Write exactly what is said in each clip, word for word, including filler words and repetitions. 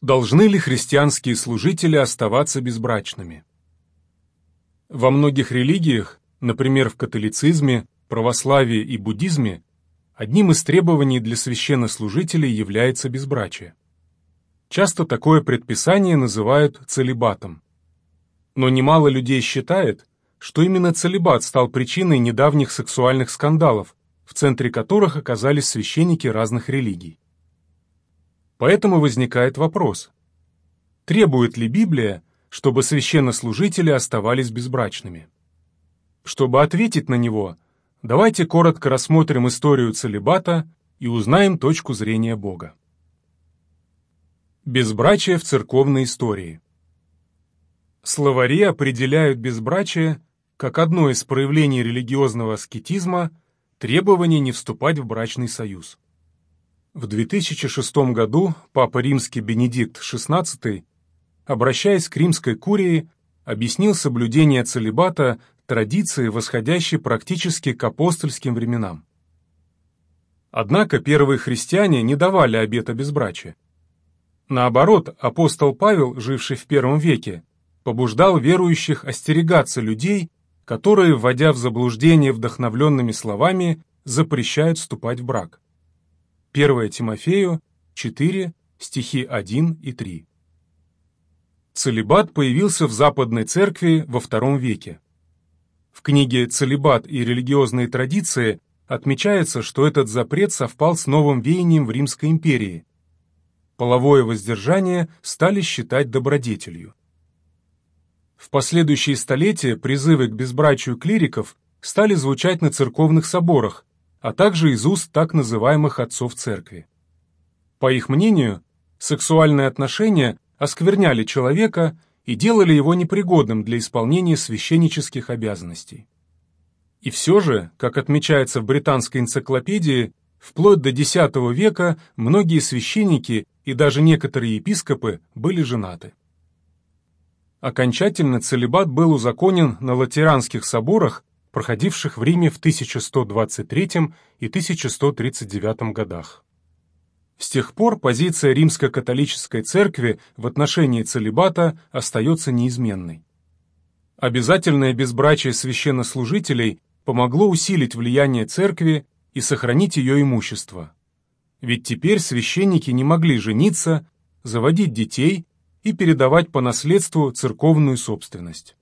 Должны ли христианские служители оставаться безбрачными? Во многих религиях, например, в католицизме, православии и буддизме, одним из требований для священнослужителей является безбрачие. Часто такое предписание называют целибатом. Но немало людей считает, что именно целибат стал причиной недавних сексуальных скандалов, в центре которых оказались священники разных религий. Поэтому возникает вопрос: требует ли Библия, чтобы священнослужители оставались безбрачными? Чтобы ответить на него, давайте коротко рассмотрим историю целибата и узнаем точку зрения Бога. Безбрачие в церковной истории. Словари определяют безбрачие как одно из проявлений религиозного аскетизма, требование не вступать в брачный союз. В две тысячи шестом году Папа Римский Бенедикт шестнадцатый, обращаясь к римской курии, объяснил соблюдение целибата традиции, восходящей практически к апостольским временам. Однако первые христиане не давали обета безбрачия. Наоборот, апостол Павел, живший в первом веке, побуждал верующих остерегаться людей, которые, вводя в заблуждение вдохновленными словами, запрещают вступать в брак. первое Тимофею четыре, стихи один и три. Целибат появился в Западной Церкви во втором веке. В книге «Целибат и религиозные традиции» отмечается, что этот запрет совпал с новым веянием в Римской империи. Половое воздержание стали считать добродетелью. В последующие столетия призывы к безбрачию клириков стали звучать на церковных соборах, а также из уст так называемых отцов церкви. По их мнению, сексуальные отношения оскверняли человека и делали его непригодным для исполнения священнических обязанностей. И все же, как отмечается в британской энциклопедии, вплоть до десятого века многие священники и даже некоторые епископы были женаты. Окончательно целибат был узаконен на латеранских соборах, проходивших в Риме в тысяча сто двадцать третьем и тысяча сто тридцать девятом годах. С тех пор позиция Римско-католической церкви в отношении целибата остается неизменной. Обязательное безбрачие священнослужителей помогло усилить влияние церкви и сохранить ее имущество. Ведь теперь священники не могли жениться, заводить детей и передавать по наследству церковную собственность.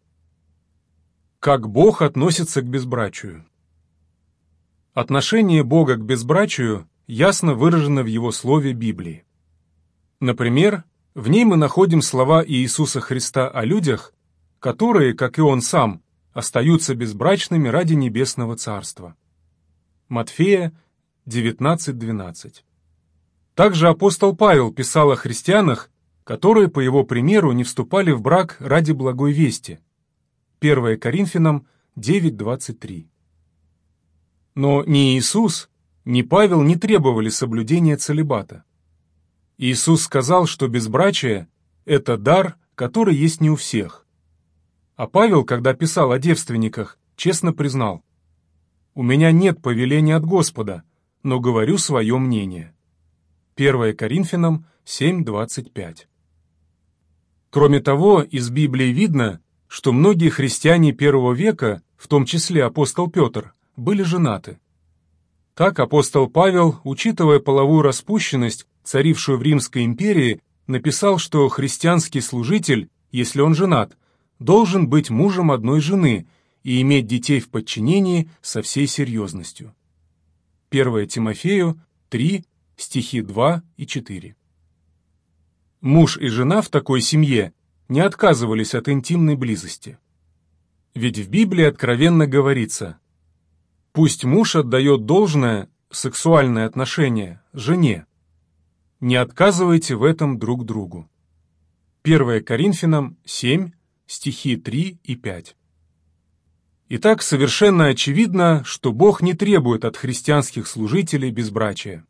Как Бог относится к безбрачию? Отношение Бога к безбрачию ясно выражено в Его слове Библии. Например, в ней мы находим слова Иисуса Христа о людях, которые, как и Он сам, остаются безбрачными ради Небесного Царства. Матфея девятнадцать двенадцать. Также апостол Павел писал о христианах, которые, по его примеру, не вступали в брак ради благой вести. первое Коринфянам девять двадцать три. Но ни Иисус, ни Павел не требовали соблюдения целибата. Иисус сказал, что безбрачие – это дар, который есть не у всех. А Павел, когда писал о девственниках, честно признал: «У меня нет повеления от Господа, но говорю свое мнение». первое Коринфянам семь двадцать пять. Кроме того, из Библии видно, что многие христиане первого века, в том числе апостол Петр, были женаты. Так апостол Павел, учитывая половую распущенность, царившую в Римской империи, написал, что христианский служитель, если он женат, должен быть мужем одной жены и иметь детей в подчинении со всей серьезностью. первое Тимофею три, стихи два и четыре. Муж и жена в такой семье не отказывались от интимной близости. Ведь в Библии откровенно говорится: «Пусть муж отдает должное, сексуальное отношение, жене. Не отказывайте в этом друг другу». первое Коринфянам семь, стихи три и пять. Итак, совершенно очевидно, что Бог не требует от христианских служителей безбрачия.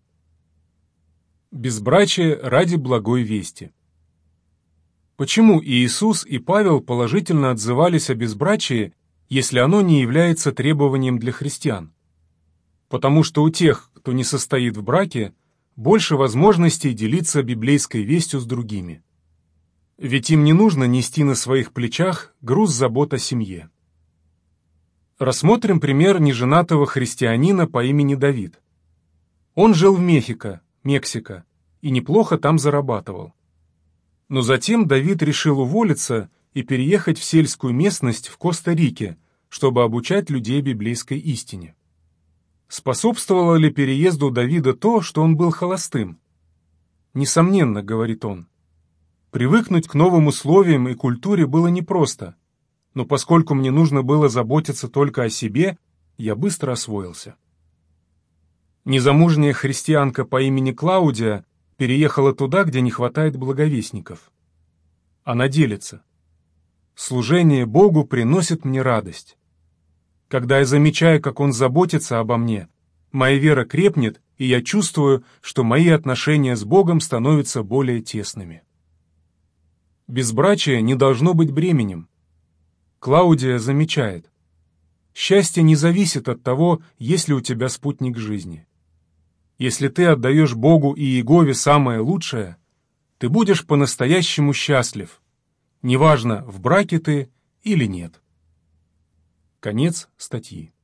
Безбрачие ради благой вести. Почему Иисус и Павел положительно отзывались о безбрачии, если оно не является требованием для христиан? Потому что у тех, кто не состоит в браке, больше возможностей делиться библейской вестью с другими. Ведь им не нужно нести на своих плечах груз забот о семье. Рассмотрим пример неженатого христианина по имени Давид. Он жил в Мехико, Мексика, и неплохо там зарабатывал. Но затем Давид решил уволиться и переехать в сельскую местность в Коста-Рике, чтобы обучать людей библейской истине. Способствовало ли переезду Давида то, что он был холостым? Несомненно, говорит он. Привыкнуть к новым условиям и культуре было непросто, но поскольку мне нужно было заботиться только о себе, я быстро освоился. Незамужняя христианка по имени Клаудия переехала туда, где не хватает благовестников. Она делится. «Служение Богу приносит мне радость. Когда я замечаю, как Он заботится обо мне, моя вера крепнет, и я чувствую, что мои отношения с Богом становятся более тесными». Безбрачие не должно быть бременем. Клаудия замечает: счастье не зависит от того, есть ли у тебя спутник жизни. Если ты отдаешь Богу и Иегове самое лучшее, ты будешь по-настоящему счастлив, неважно, в браке ты или нет. Конец статьи.